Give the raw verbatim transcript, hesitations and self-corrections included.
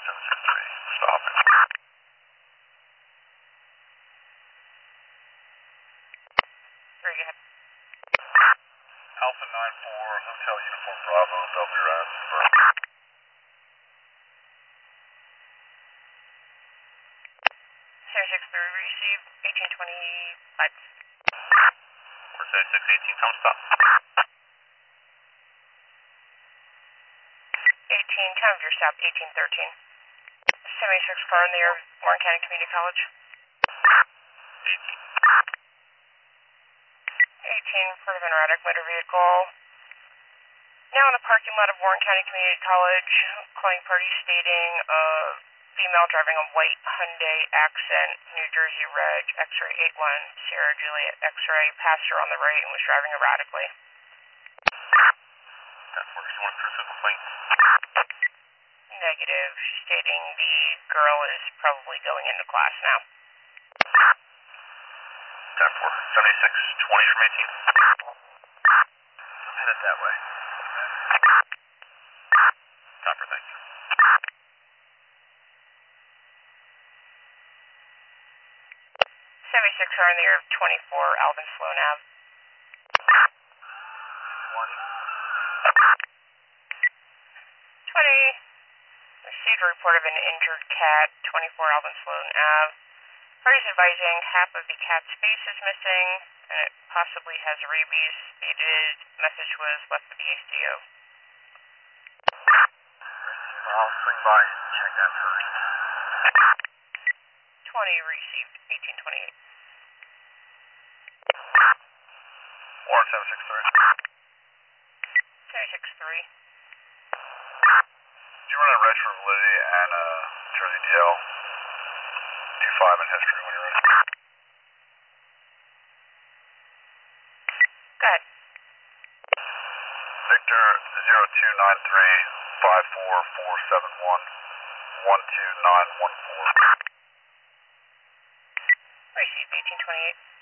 seven six three, stop. Very good. Alpha nine four, Hotel Uniform Bravo, Belvedere Ave, Burn. seven six three, received, eighteen twenty-five. Or seventy-six eighteen, come stop. eighteen, time of your stop, eighteen thirteen. seventy-six car in the air, Warren County Community College. eighteen. eighteen, part of an erratic motor vehicle. Now in the parking lot of Warren County Community College, calling party stating a female driving a white Hyundai Accent, New Jersey Reg, X-ray eight one, Sierra Juliet X-ray, passed her on the right and was driving erratically. ten four, you want proof of complaint? Negative, stating the girl is probably going into class now. ten four, seventy-six twenty from eighteen. I'm headed that way. Copper, thank you. seventy-six are in the air of twenty-four, Alvin Sloan Ave. twenty. twenty, received a report of an injured cat, twenty-four Alvin Sloan Ave. Parties advising half of the cat's face is missing, and it possibly has rabies. Stated message was left for the A C O. I'll swing by and check that first. twenty, received, eighteen twenty-eight. Warren seven six three. seventy-six three. Did you run a reg for validity and a Jersey D L? two five in history when you're ready. Go ahead. Victor zero two nine three five four four seven one one two nine one four. Received, eighteen twenty-eight.